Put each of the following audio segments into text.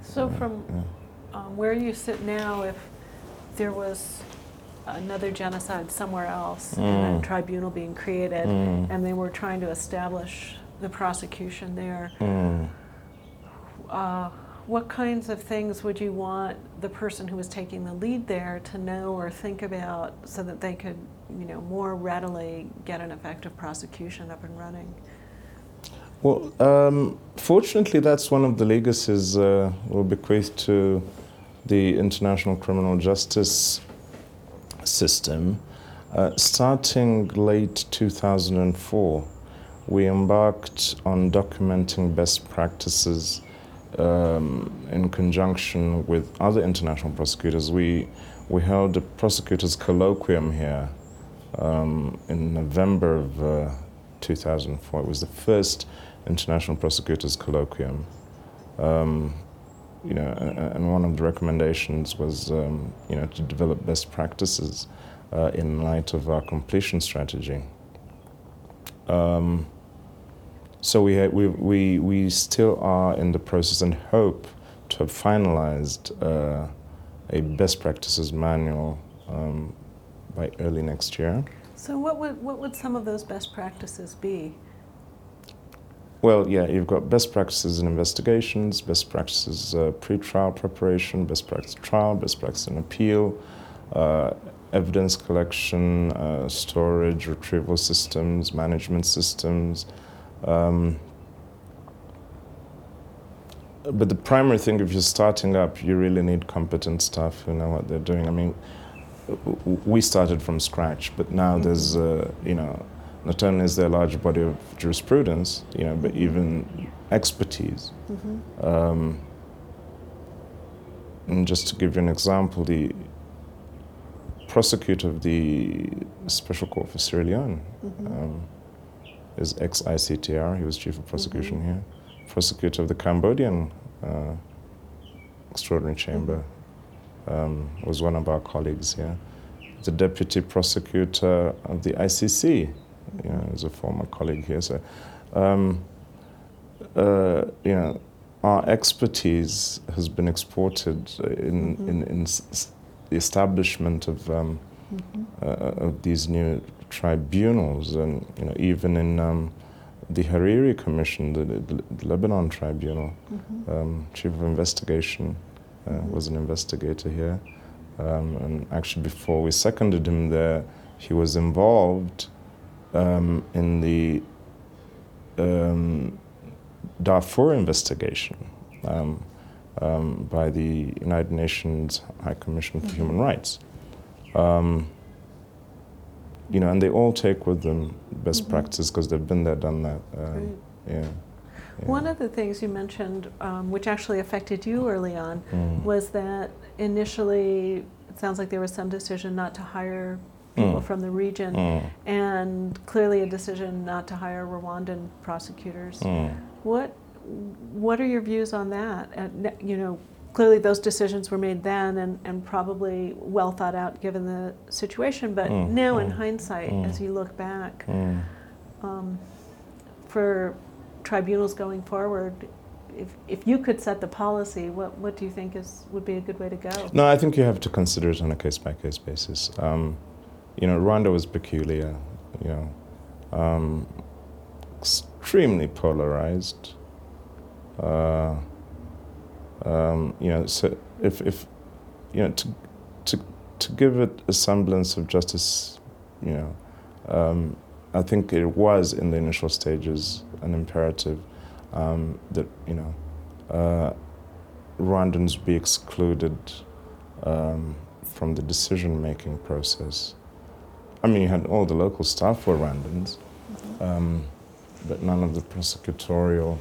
So from where you sit now, if there was another genocide somewhere else and a tribunal being created and they were trying to establish the prosecution there, what kinds of things would you want the person who was taking the lead there to know or think about so that they could, more readily get an effective prosecution up and running? Well, fortunately, that's one of the legacies we'll bequeath to the international criminal justice system. Starting late 2004, we embarked on documenting best practices in conjunction with other international prosecutors. We held a prosecutors colloquium here in November of 2004. It was the first international prosecutors colloquium. And one of the recommendations was, to develop best practices in light of our completion strategy. So we still are in the process and hope to have finalized a best practices manual by early next year. So what would some of those best practices be? Well, yeah, you've got best practices in investigations, best practices pre-trial preparation, best practice trial, best practice in appeal, evidence collection, storage, retrieval systems, management systems. But the primary thing, if you're starting up, you really need competent staff who know what they're doing. I mean, we started from scratch, but now there's, not only is there a large body of jurisprudence, but even expertise. And just to give you an example, the prosecutor of the Special Court for Sierra Leone is ex-ICTR. He was chief of prosecution here. Prosecutor of the Cambodian Extraordinary Chamber was one of our colleagues here. The deputy prosecutor of the ICC, is a former colleague here. So, our expertise has been exported in the establishment of these new tribunals, and even in the Hariri Commission, the Lebanon Tribunal, chief of investigation was an investigator here, and actually before we seconded him there, he was involved in the Darfur investigation by the United Nations High Commission for Human Rights. And they all take with them best practices because they've been there, done that. Yeah. One of the things you mentioned, which actually affected you early on, was that initially it sounds like there was some decision not to hire people from the region, and clearly a decision not to hire Rwandan prosecutors. What are your views on that? Clearly those decisions were made then and probably well thought out given the situation, but now in hindsight, as you look back, for tribunals going forward, if you could set the policy, what do you think would be a good way to go? No, I think you have to consider it on a case-by-case basis. Rwanda was peculiar, extremely polarized. So if to give it a semblance of justice, I think it was in the initial stages an imperative that Rwandans be excluded from the decision-making process. I mean, you had all the local staff were Rwandans, but none of the prosecutorial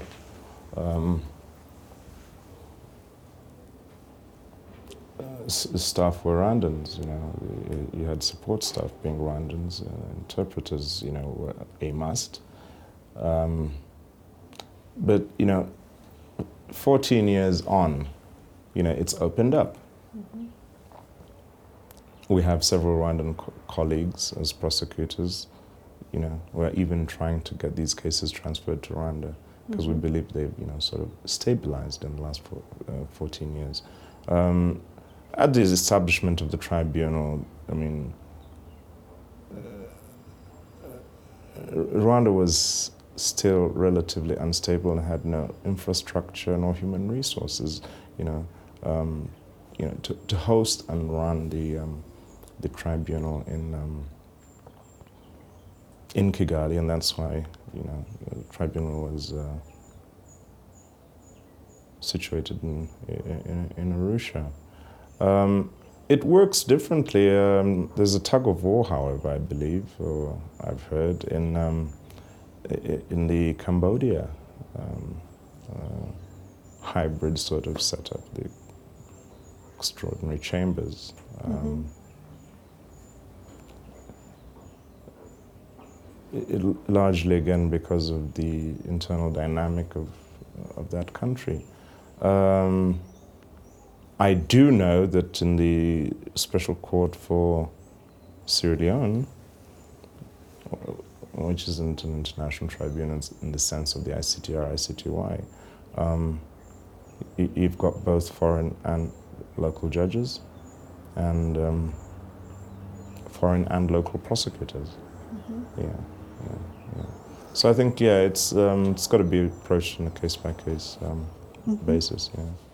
staff were Rwandans. You had support staff being Rwandans, interpreters, were a must. But 14 years on, it's opened up. We have several Rwandan colleagues as prosecutors. We're even trying to get these cases transferred to Rwanda. because we believe they've, sort of stabilized in the last 14 years. At the establishment of the tribunal, I mean, Rwanda was still relatively unstable and had no infrastructure nor human resources, to host and run the tribunal in Kigali, and that's why the tribunal was situated in Arusha. It works differently. There's a tug of war, however, I believe, or I've heard, in the Cambodia hybrid sort of setup, the extraordinary chambers. Largely, again, because of the internal dynamic of that country. I do know that in the Special Court for Sierra Leone, which isn't an international tribunal in the sense of the ICTR, ICTY, you've got both foreign and local judges, and foreign and local prosecutors. Yeah. So I think, it's got to be approached on a case-by-case basis. Yeah.